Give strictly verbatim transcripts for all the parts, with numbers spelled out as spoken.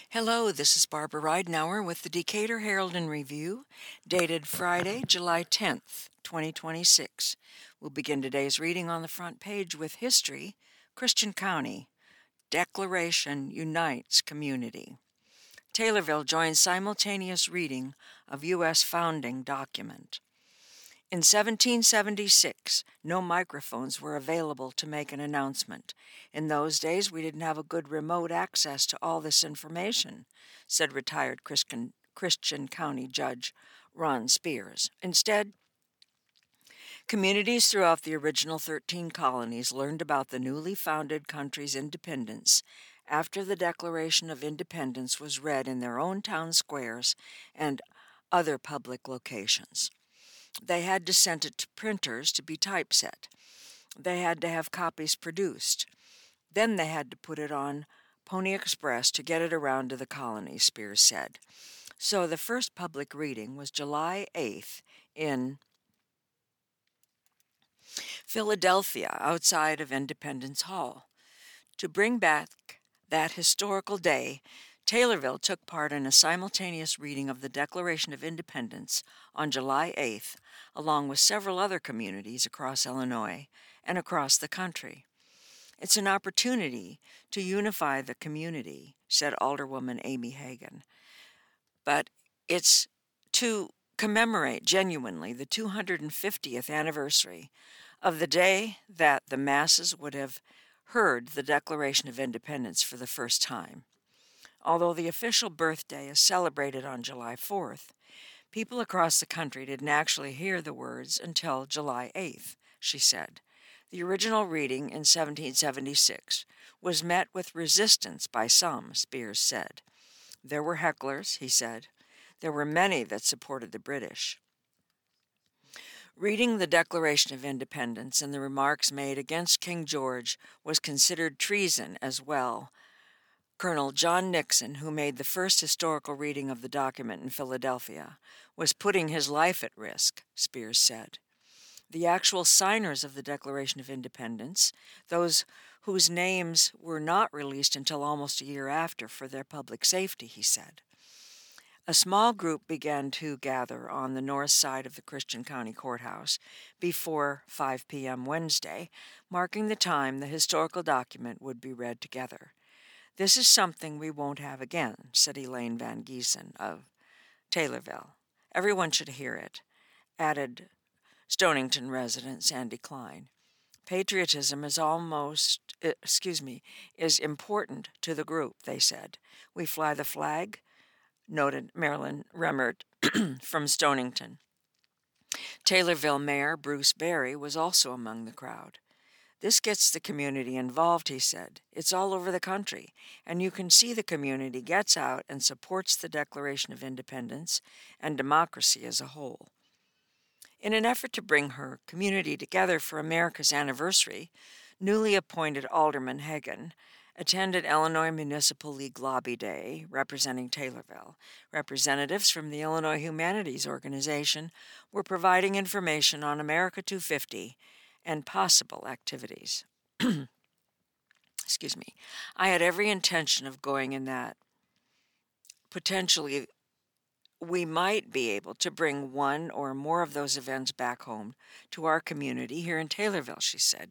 Hello, this is Barbara Ridenour with the Decatur Herald and Review, dated Friday, July tenth, twenty twenty-six. We'll begin today's reading on the front page with History, Christian County. Declaration Unites Community. Taylorville joins simultaneous reading of U S founding document. In seventeen seventy-six, no microphones were available to make an announcement. In those days, we didn't have a good remote access to all this information, said retired Christian, Christian County Judge Ron Spears. Instead, communities throughout the original thirteen colonies learned about the newly founded country's independence after the Declaration of Independence was read in their own town squares and other public locations. They had to send it to printers to be typeset. They had to have copies produced. Then they had to put it on Pony Express to get it around to the colonies, Spears said. So the first public reading was July eighth in Philadelphia, outside of Independence Hall. To bring back that historical day, Taylorville took part in a simultaneous reading of the Declaration of Independence on July eighth, along with several other communities across Illinois and across the country. It's an opportunity to unify the community, said Alderwoman Amy Hagan, but it's to commemorate genuinely the two hundred fiftieth anniversary of the day that the masses would have heard the Declaration of Independence for the first time. Although the official birthday is celebrated on July fourth, people across the country didn't actually hear the words until July eighth, she said. The original reading in seventeen seventy-six was met with resistance by some, Spears said. There were hecklers, he said. There were many that supported the British. Reading the Declaration of Independence and the remarks made against King George was considered treason as well. Colonel John Nixon, who made the first historical reading of the document in Philadelphia, was putting his life at risk, Spears said. The actual signers of the Declaration of Independence, those whose names were not released until almost a year after for their public safety, he said. A small group began to gather on the north side of the Christian County Courthouse before five p.m. Wednesday, marking the time the historical document would be read together. This is something we won't have again, said Elaine Van Giesen of Taylorville. Everyone should hear it, added Stonington resident Sandy Klein. Patriotism is almost, excuse me, is important to the group, they said. We fly the flag, noted Marilyn Remmert from Stonington. Taylorville Mayor Bruce Berry was also among the crowd. This gets the community involved, he said. It's all over the country, and you can see the community gets out and supports the Declaration of Independence and democracy as a whole. In an effort to bring her community together for America's anniversary, newly appointed Alderman Hagan attended Illinois Municipal League Lobby Day, representing Taylorville. Representatives from the Illinois Humanities Organization were providing information on America two fifty and possible activities. Excuse me. I had every intention of going in that. Potentially, we might be able to bring one or more of those events back home to our community here in Taylorville, she said.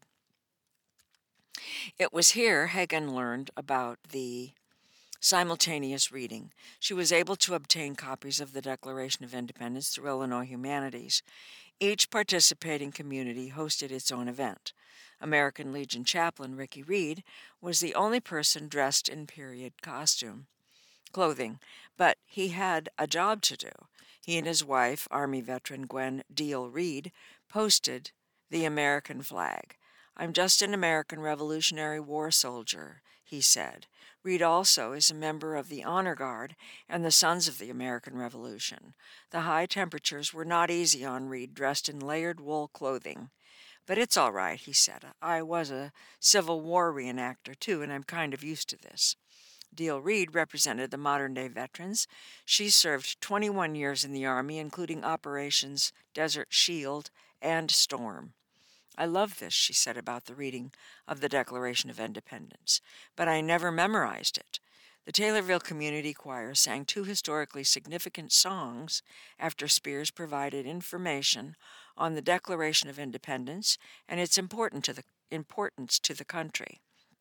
It was here Hagan learned about the simultaneous reading. She was able to obtain copies of the Declaration of Independence through Illinois Humanities. Each participating community hosted its own event. American Legion chaplain Ricky Reed was the only person dressed in period costume, clothing, but he had a job to do. He and his wife, Army veteran Gwen Deal Reed, posted the American flag. I'm just an American Revolutionary War soldier, he said. Reed also is a member of the Honor Guard and the Sons of the American Revolution. The high temperatures were not easy on Reed, dressed in layered wool clothing. But it's all right, he said. I was a Civil War reenactor, too, and I'm kind of used to this. Deal Reed represented the modern-day veterans. She served twenty-one years in the Army, including Operations Desert Shield and Storm. I love this, she said about the reading of the Declaration of Independence, but I never memorized it. The Taylorville Community Choir sang two historically significant songs after Spears provided information on the Declaration of Independence and its important to the, importance to the country.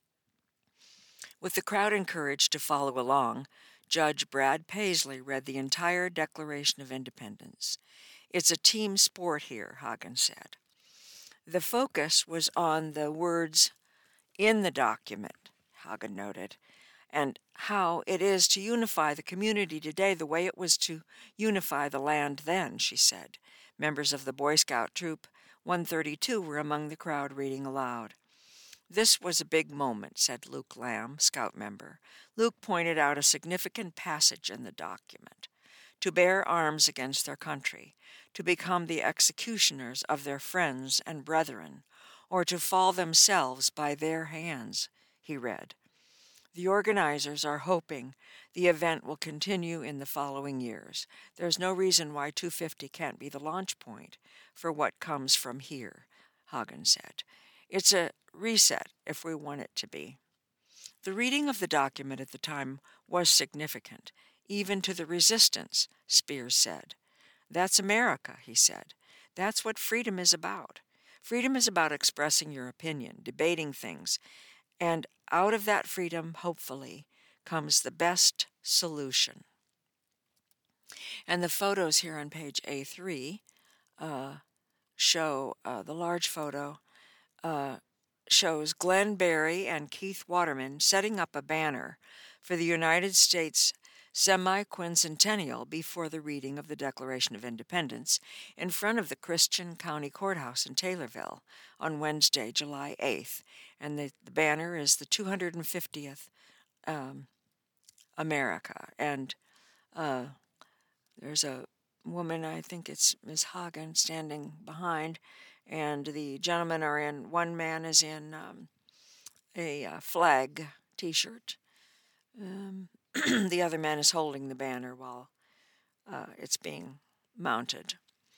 With the crowd encouraged to follow along, Judge Brad Paisley read the entire Declaration of Independence. "It's a team sport here," Hagen said. The focus was on the words in the document, Hagen noted, and how it is to unify the community today the way it was to unify the land then, she said. Members of the Boy Scout Troop one thirty-two were among the crowd reading aloud. "This was a big moment," said Luke Lamb, Scout member. Luke pointed out a significant passage in the document. To bear arms against their country, to become the executioners of their friends and brethren, or to fall themselves by their hands, he read. The organizers are hoping the event will continue in the following years. There's no reason why two fifty can't be the launch point for what comes from here, Hagen said. It's a reset if we want it to be. The reading of the document at the time was significant, even to the resistance, Spears said. That's America, he said. That's what freedom is about. Freedom is about expressing your opinion, debating things, and out of that freedom, hopefully, comes the best solution. And the photos here on page A three uh, show uh, the large photo uh, shows Glenn Berry and Keith Waterman setting up a banner for the United States semi-quincentennial before the reading of the Declaration of Independence in front of the Christian County Courthouse in Taylorville on Wednesday, July eighth. And the, the banner is the two hundred fiftieth um, America. And uh, there's a woman, I think it's Miz Hagen, standing behind, and the gentlemen are in, one man is in um, a uh, flag t-shirt. Um, the other man is holding the banner while uh, it's being mounted.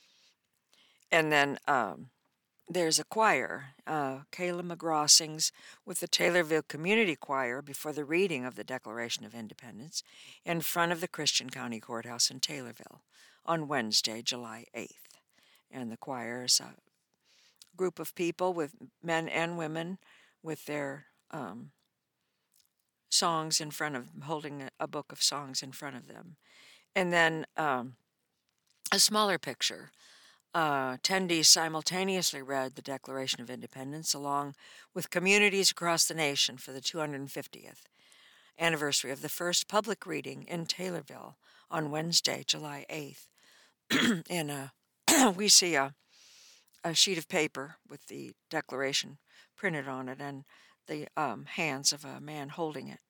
And then um, there's a choir. Uh, Kayla McGraw sings with the Taylorville Community Choir before the reading of the Declaration of Independence in front of the Christian County Courthouse in Taylorville on Wednesday, July eighth. And the choir is a group of people, with men and women, with their um, songs in front of them, holding a, a book of songs in front of them. And then um, a smaller picture. Uh, attendees simultaneously read the Declaration of Independence along with communities across the nation for the two hundred fiftieth anniversary of the first public reading in Taylorville on Wednesday, July eighth. And uh, we see a, a sheet of paper with the Declaration printed on it and the um, hands of a man holding it.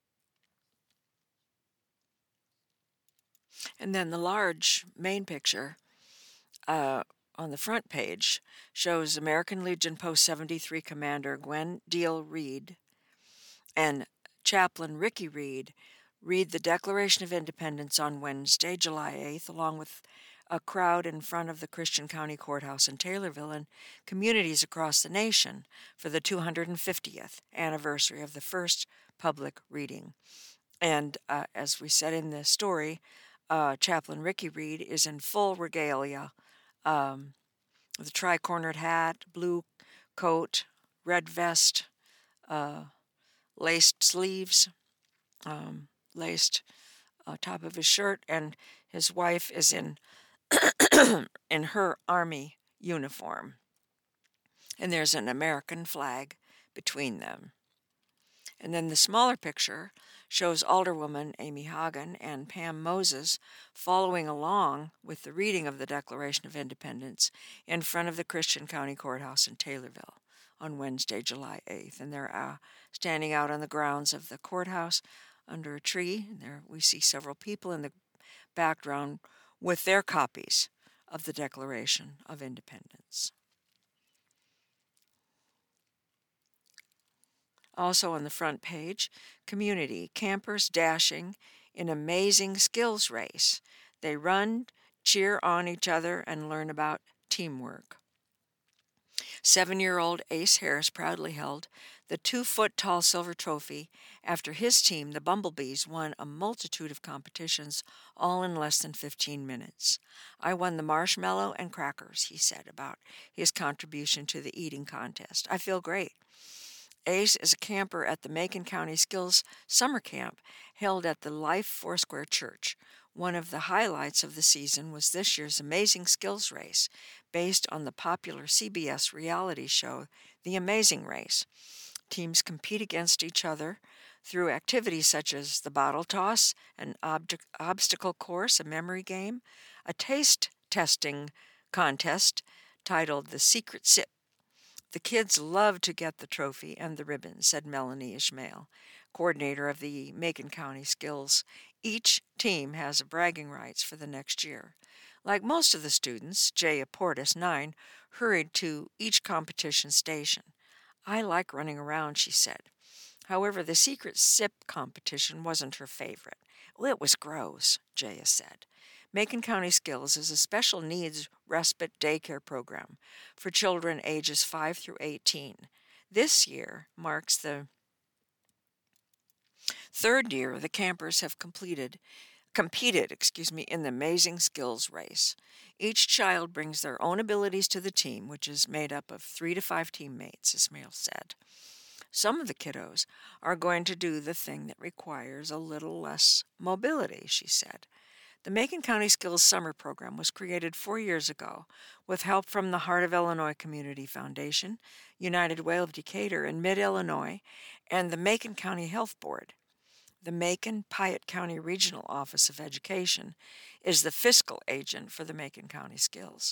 And then the large main picture uh, on the front page shows American Legion Post seventy-three Commander Gwen Deal Reed and Chaplain Ricky Reed read the Declaration of Independence on Wednesday, July eighth, along with a crowd in front of the Christian County Courthouse in Taylorville and communities across the nation for the two hundred fiftieth anniversary of the first public reading. And uh, as we said in the story, uh, Chaplain Ricky Reed is in full regalia, um, with a tri-cornered hat, blue coat, red vest, uh, laced sleeves, um, laced uh, top of his shirt, and his wife is in in her army uniform. And there's an American flag between them. And then the smaller picture shows Alderwoman Amy Hagen and Pam Moses following along with the reading of the Declaration of Independence in front of the Christian County Courthouse in Taylorville on Wednesday, July eighth. And they're uh, standing out on the grounds of the courthouse under a tree. And there we see several people in the background with their copies of the Declaration of Independence. Also on the front page, community, campers dashing in amazing skills race. They run, cheer on each other, and learn about teamwork. Seven-year-old Ace Harris proudly held the two-foot-tall silver trophy after his team, the Bumblebees, won a multitude of competitions, all in less than fifteen minutes. "I won the marshmallow and crackers," he said about his contribution to the eating contest. "I feel great." Ace is a camper at the Macon County Skills Summer Camp held at the Life Foursquare Church. One of the highlights of the season was this year's Amazing Skills Race, based on the popular C B S reality show The Amazing Race. Teams compete against each other through activities such as the bottle toss, an ob- obstacle course, a memory game, a taste testing contest titled The Secret Sip. "The kids love to get the trophy and the ribbon," said Melanie Ishmael, coordinator of the Macon County Skills. "Each team has bragging rights for the next year." Like most of the students, Jaya Portis, nine, hurried to each competition station. "I like running around," she said. However, the secret sip competition wasn't her favorite. "Well, it was gross," Jaya said. Macon County Skills is a special needs respite daycare program for children ages five through eighteen. This year marks the third year the campers have completed competed, excuse me, in the Amazing Skills Race. Each child brings their own abilities to the team, which is made up of three to five teammates, Ismail said. "Some of the kiddos are going to do the thing that requires a little less mobility," she said. The Macon County Skills Summer Program was created four years ago with help from the Heart of Illinois Community Foundation, United Way of Decatur, and Mid-Illinois, and the Macon County Health Board. The Macon-Piatt County Regional Office of Education is the fiscal agent for the Macon County Skills.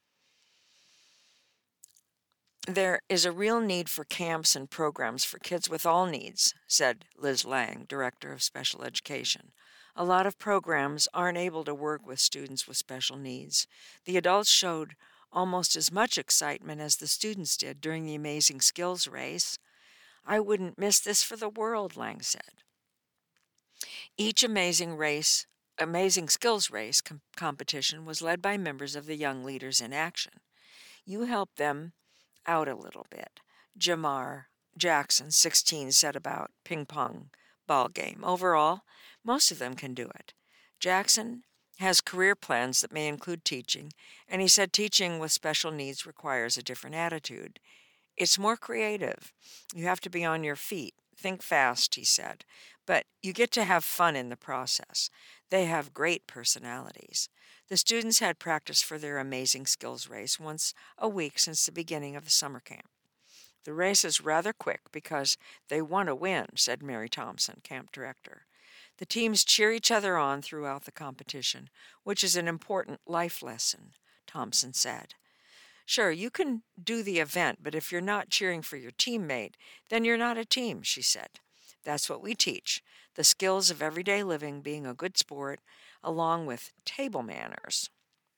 "There is a real need for camps and programs for kids with all needs," said Liz Lang, Director of Special Education. "A lot of programs aren't able to work with students with special needs. The adults showed almost as much excitement as the students did during the Amazing Skills Race. I wouldn't miss this for the world," Lang said. Each Amazing Race, Amazing Skills Race com- competition was led by members of the Young Leaders in Action. "You help them out a little bit," Jamar Jackson, sixteen, said about ping pong ball game. "Overall, most of them can do it." Jackson has career plans that may include teaching, and he said teaching with special needs requires a different attitude. "It's more creative. You have to be on your feet, think fast," he said, "but you get to have fun in the process. They have great personalities." The students had practice for their Amazing Skills Race once a week since the beginning of the summer camp. "The race is rather quick because they want to win," said Mary Thompson, camp director. "The teams cheer each other on throughout the competition, which is an important life lesson," Thompson said. "Sure, you can do the event, but if you're not cheering for your teammate, then you're not a team," she said. "That's what we teach, the skills of everyday living, being a good sport, along with table manners."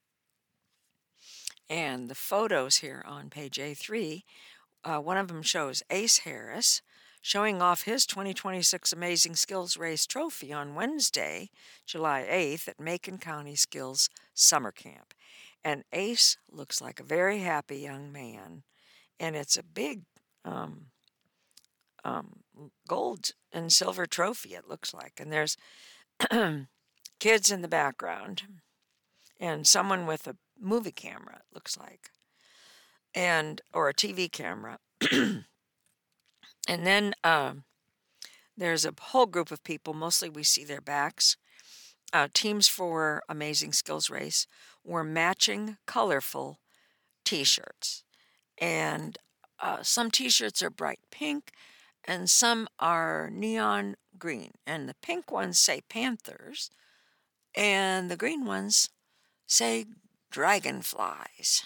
And the photos here on page A three, uh, one of them shows Ace Harris showing off his twenty twenty-six Amazing Skills Race trophy on Wednesday, July eighth, at Macon County Skills Summer Camp. And Ace looks like a very happy young man, and it's a big um, um, gold and silver trophy, it looks like. And there's kids in the background and someone with a movie camera, it looks like, and or a T V camera. And then um, there's a whole group of people, mostly we see their backs. Uh, teams for Amazing Skills Race wore matching colorful t-shirts. And uh, some t-shirts are bright pink and some are neon green. And the pink ones say Panthers and the green ones say Dragonflies.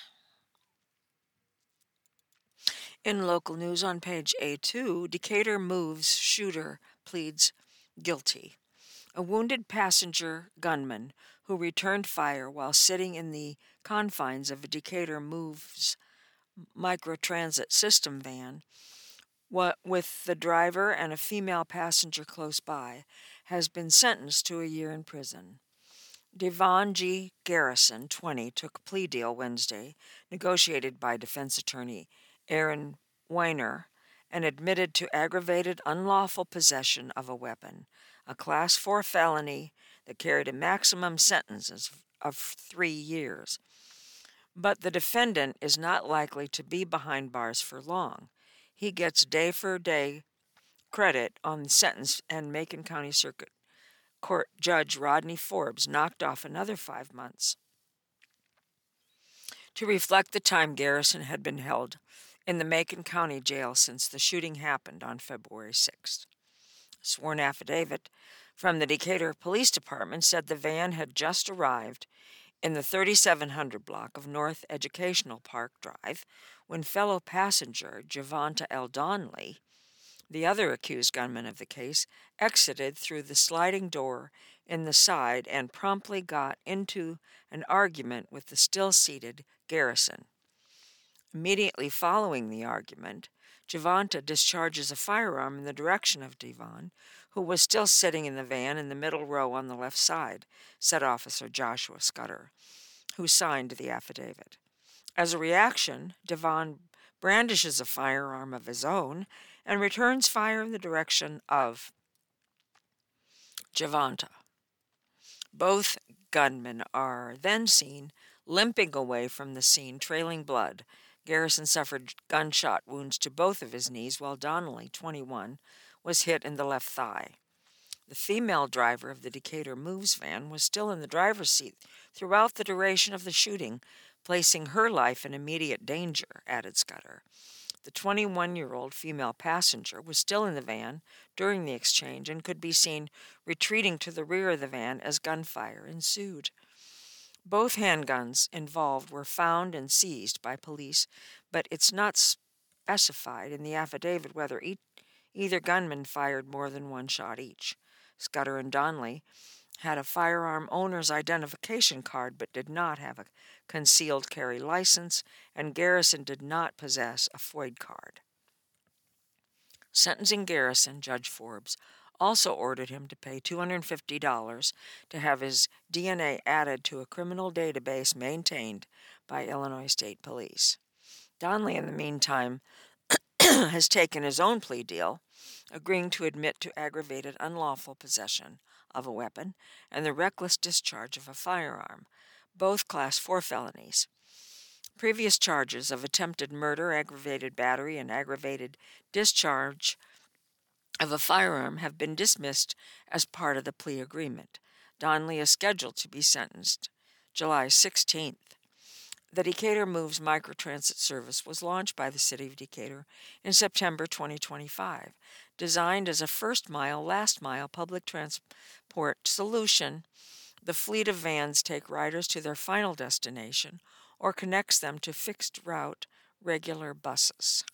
In local news on page A two, Decatur moves shooter pleads guilty. A wounded passenger gunman who returned fire while sitting in the confines of a Decatur Moves microtransit system van, what, with the driver and a female passenger close by, has been sentenced to a year in prison. Devon G. Garrison, twenty, took a plea deal Wednesday, negotiated by defense attorney Aaron Weiner, and admitted to aggravated unlawful possession of a weapon, a Class four felony that carried a maximum sentence of three years. But the defendant is not likely to be behind bars for long. He gets day-for-day credit on the sentence, and Macon County Circuit Court Judge Rodney Forbes knocked off another five months to reflect the time Garrison had been held in the Macon County Jail since the shooting happened on February sixth. A sworn affidavit from the Decatur Police Department said the van had just arrived in the thirty-seven hundred block of North Educational Park Drive when fellow passenger Javonta L. Donnelly, the other accused gunman of the case, exited through the sliding door in the side and promptly got into an argument with the still-seated Garrison. Immediately following the argument, Javonta discharges a firearm in the direction of Devon, who was still sitting in the van in the middle row on the left side, said Officer Joshua Scudder, who signed the affidavit. As a reaction, Devon brandishes a firearm of his own and returns fire in the direction of Javonta. Both gunmen are then seen limping away from the scene, trailing blood. Garrison suffered gunshot wounds to both of his knees, while Donnelly, twenty-one, was hit in the left thigh. The female driver of the Decatur Moves van was still in the driver's seat throughout the duration of the shooting, placing her life in immediate danger, added Scudder. The twenty-one-year-old female passenger was still in the van during the exchange and could be seen retreating to the rear of the van as gunfire ensued. Both handguns involved were found and seized by police, but it's not specified in the affidavit whether e- either gunman fired more than one shot each. Scudder and Donnelly had a firearm owner's identification card but did not have a concealed carry license, and Garrison did not possess a FOID card. Sentencing Garrison, Judge Forbes also ordered him to pay two hundred fifty dollars to have his D N A added to a criminal database maintained by Illinois State Police. Donnelly, in the meantime, has taken his own plea deal, agreeing to admit to aggravated unlawful possession of a weapon and the reckless discharge of a firearm, both Class four felonies. Previous charges of attempted murder, aggravated battery, and aggravated discharge of a firearm have been dismissed as part of the plea agreement. Donnelly is scheduled to be sentenced July sixteenth. The Decatur Moves microtransit service was launched by the City of Decatur in September twenty twenty-five. Designed as a first-mile, last-mile public transport solution, the fleet of vans take riders to their final destination or connects them to fixed-route regular buses.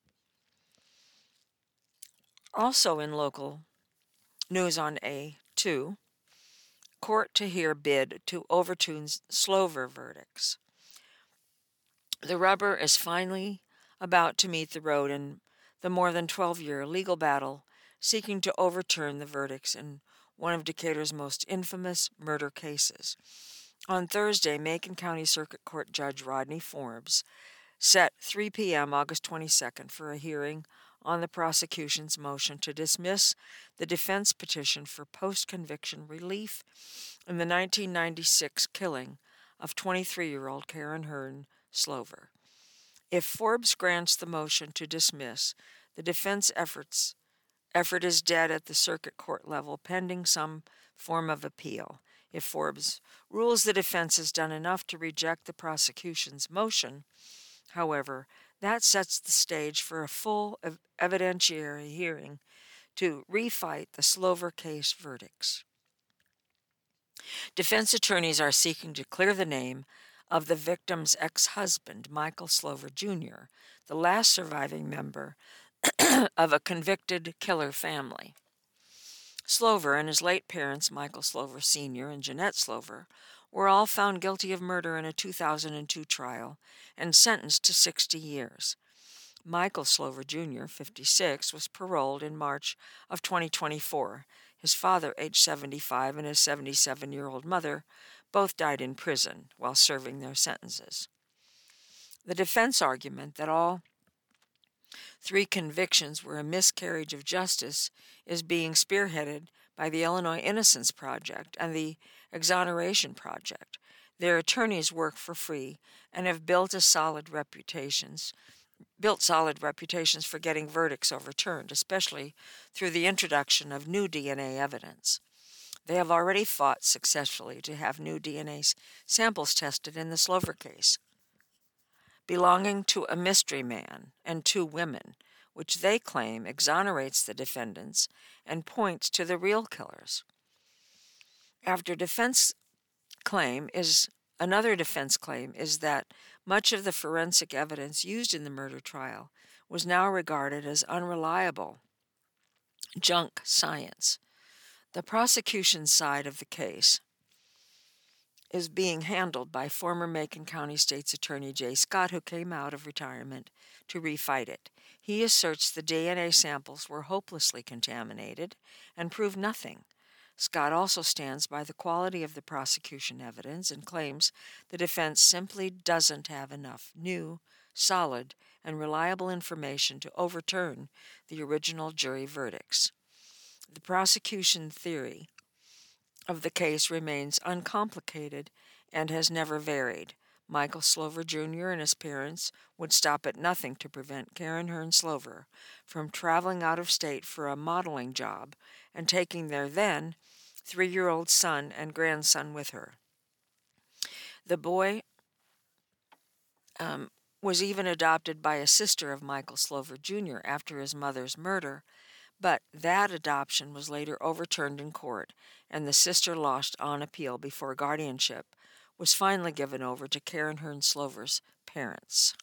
Also in local news on A two, court to hear bid to overturn Slover verdicts. The rubber is finally about to meet the road in the more than twelve-year legal battle seeking to overturn the verdicts in one of Decatur's most infamous murder cases. On Thursday, Macon County Circuit Court Judge Rodney Forbes set three p.m. August twenty-second for a hearing on the prosecution's motion to dismiss the defense petition for post-conviction relief in the nineteen ninety-six killing of twenty-three-year-old Karen Hearn Slover. If Forbes grants the motion to dismiss, the defense efforts effort is dead at the circuit court level, pending some form of appeal. If Forbes rules the defense has done enough to reject the prosecution's motion, however, that sets the stage for a full ev- evidentiary hearing to refight the Slover case verdicts. Defense attorneys are seeking to clear the name of the victim's ex-husband, Michael Slover Junior, the last surviving member of a convicted killer family. Slover and his late parents, Michael Slover Senior and Jeanette Slover, were all found guilty of murder in a two thousand two trial and sentenced to sixty years. Michael Slover Junior, fifty-six, was paroled in March of twenty twenty-four. His father, age seventy-five, and his seventy-seven-year-old mother both died in prison while serving their sentences. The defense argument that all Three convictions where a miscarriage of justice is being spearheaded by the Illinois Innocence Project and the Exoneration Project. Their attorneys work for free and have built a solid reputations, built solid reputations for getting verdicts overturned, especially through the introduction of new D N A evidence. They have already fought successfully to have new D N A samples tested in the Slover case, belonging to a mystery man and two women, which they claim exonerates the defendants and points to the real killers. After defense claim is another defense claim is that much of the forensic evidence used in the murder trial was now regarded as unreliable junk science. The prosecution side of the case is being handled by former Macon County State's Attorney Jay Scott, who came out of retirement to refight it. He asserts the D N A samples were hopelessly contaminated and prove nothing. Scott also stands by the quality of the prosecution evidence and claims the defense simply doesn't have enough new, solid, and reliable information to overturn the original jury verdicts. The prosecution theory of the case remains uncomplicated and has never varied. Michael Slover Junior and his parents would stop at nothing to prevent Karen Hearn Slover from traveling out of state for a modeling job and taking their then three-year-old son and grandson with her. The boy um, was even adopted by a sister of Michael Slover Junior after his mother's murder, but that adoption was later overturned in court, and the sister lost on appeal before guardianship was finally given over to Karen Hearn Slover's parents.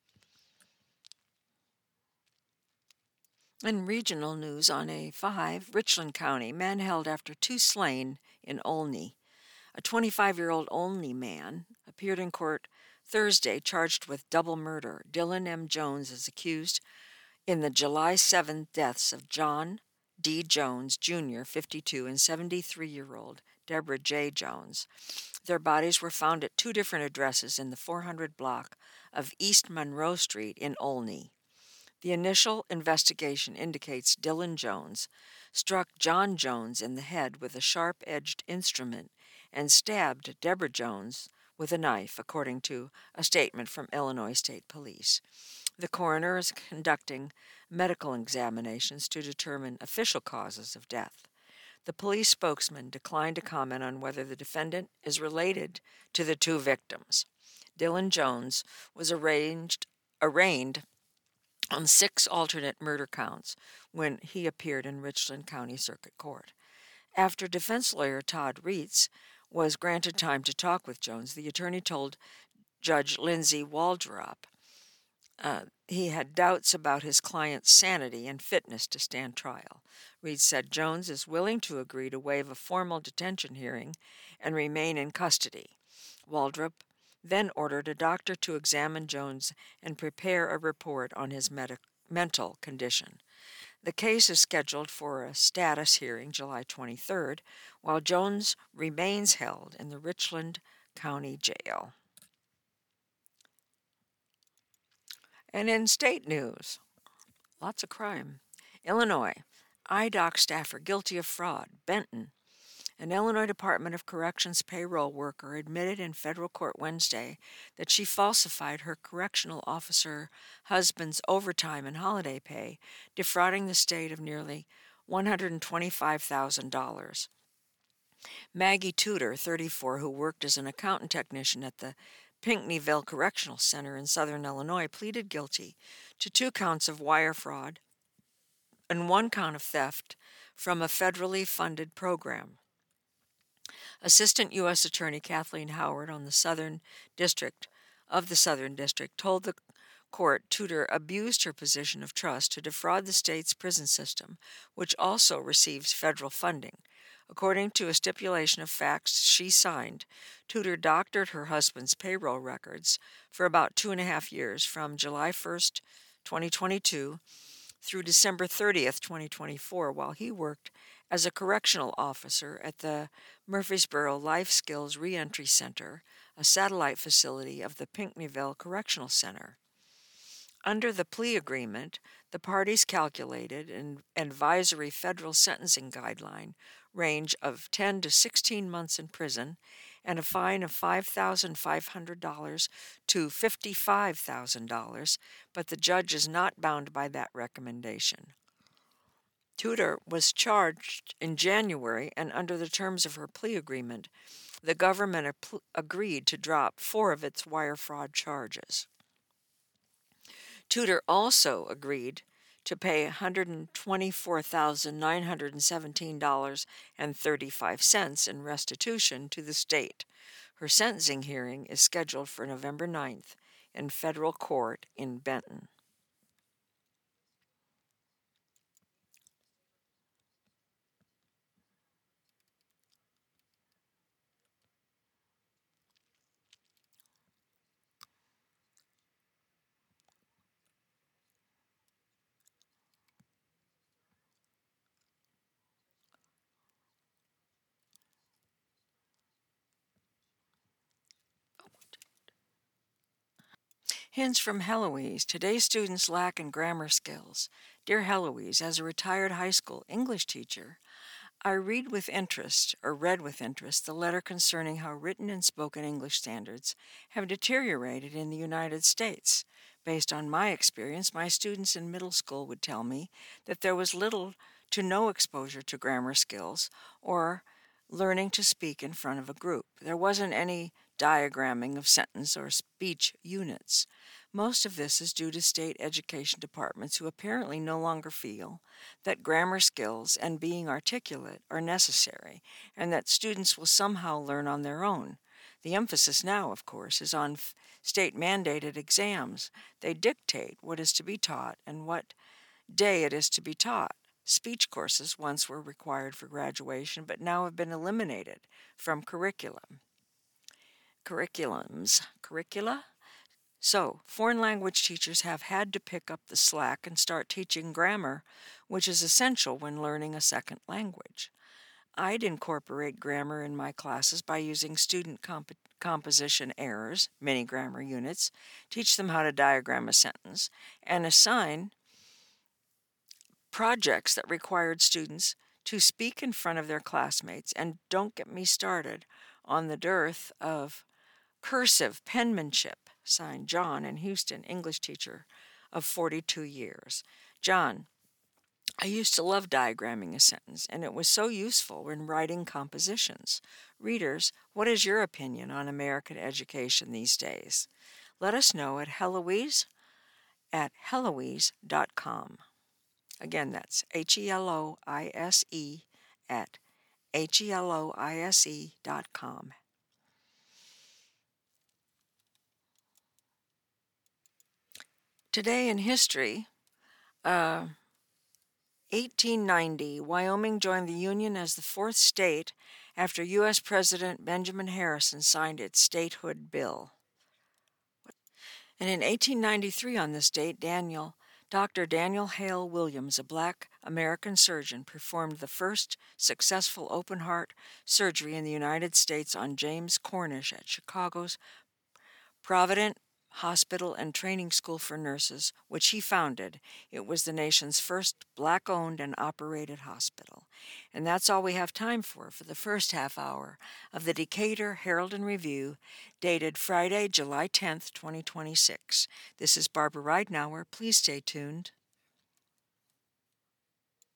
In regional news on A five, Richland County, man held after two slain in Olney. A twenty-five-year-old Olney man appeared in court Thursday charged with double murder. Dylan M. Jones is accused in the July seventh deaths of John D. Jones, Junior, fifty-two, and seventy-three-year-old Deborah J. Jones. Their bodies were found at two different addresses in the four hundred block of East Monroe Street in Olney. The initial investigation indicates Dylan Jones struck John Jones in the head with a sharp-edged instrument and stabbed Deborah Jones with a knife, according to a statement from Illinois State Police. The coroner is conducting medical examinations to determine official causes of death. The police spokesman declined to comment on whether the defendant is related to the two victims. Dylan Jones was arraigned, arraigned on six alternate murder counts when he appeared in Richland County Circuit Court. After defense lawyer Todd Reitz was granted time to talk with Jones, the attorney told Judge Lindsay Waldrop uh, he had doubts about his client's sanity and fitness to stand trial. Reitz said Jones is willing to agree to waive a formal detention hearing and remain in custody. Waldrop then ordered a doctor to examine Jones and prepare a report on his medic- mental condition. The case is scheduled for a status hearing July twenty-third, while Jones remains held in the Richland County Jail. And in state news, lots of crime. Illinois, I D O C staffer guilty of fraud. Benton, an Illinois Department of Corrections payroll worker admitted in federal court Wednesday that she falsified her correctional officer husband's overtime and holiday pay, defrauding the state of nearly one hundred twenty-five thousand dollars. Maggie Tudor, thirty-four, who worked as an accountant technician at the Pinckneyville Correctional Center in southern Illinois, pleaded guilty to two counts of wire fraud and one count of theft from a federally funded program. Assistant U S Attorney Kathleen Howard on the Southern District of the Southern District told the court Tudor abused her position of trust to defraud the state's prison system, which also receives federal funding. According to a stipulation of facts she signed, Tudor doctored her husband's payroll records for about two and a half years, from July first, twenty twenty-two through December thirtieth, twenty twenty-four, while he worked as a correctional officer at the Murfreesboro Life Skills Reentry Center, a satellite facility of the Pinckneyville Correctional Center. Under the plea agreement, the parties calculated an advisory federal sentencing guideline range of ten to sixteen months in prison and a fine of five thousand five hundred dollars to fifty-five thousand dollars, but the judge is not bound by that recommendation. Tudor was charged in January, and under the terms of her plea agreement, the government ap- agreed to drop four of its wire fraud charges. Tudor also agreed to pay one hundred twenty-four thousand nine hundred seventeen dollars and thirty-five cents in restitution to the state. Her sentencing hearing is scheduled for November ninth in federal court in Benton. Hints from Heloise. Today's students lack in grammar skills. Dear Heloise, as a retired high school English teacher, I read with interest, or read with interest, the letter concerning how written and spoken English standards have deteriorated in the United States. Based on my experience, my students in middle school would tell me that there was little to no exposure to grammar skills or learning to speak in front of a group. There wasn't any diagramming of sentence or speech units. Most of this is due to state education departments who apparently no longer feel that grammar skills and being articulate are necessary, and that students will somehow learn on their own. The emphasis now, of course, is on f- state-mandated exams. They dictate what is to be taught and what day it is to be taught. Speech courses once were required for graduation, but now have been eliminated from curriculum. Curriculums. Curricula? So, foreign language teachers have had to pick up the slack and start teaching grammar, which is essential when learning a second language. I'd incorporate grammar in my classes by using student comp- composition errors, mini grammar units, teach them how to diagram a sentence, and assign projects that required students to speak in front of their classmates. And don't get me started on the dearth of cursive penmanship. Signed, John in Houston, English teacher of forty-two years. John, I used to love diagramming a sentence, and it was so useful when writing compositions. Readers, what is your opinion on American education these days? Let us know at Heloise at Heloise dot com. Again, that's H E L O I S E at H E L O I S E dot com. Today in history, uh, eighteen ninety, Wyoming joined the Union as the fourth state after U S President Benjamin Harrison signed its statehood bill. And in eighteen ninety-three on this date, Daniel, Doctor Daniel Hale Williams, a black American surgeon, performed the first successful open-heart surgery in the United States on James Cornish at Chicago's Provident Hospital and Training School for Nurses, which he founded. It was the nation's first black-owned and operated hospital. And that's all we have time for for the first half hour of the Decatur Herald and Review, dated Friday, July tenth, twenty twenty-six. This is Barbara Ridenour. Please stay tuned.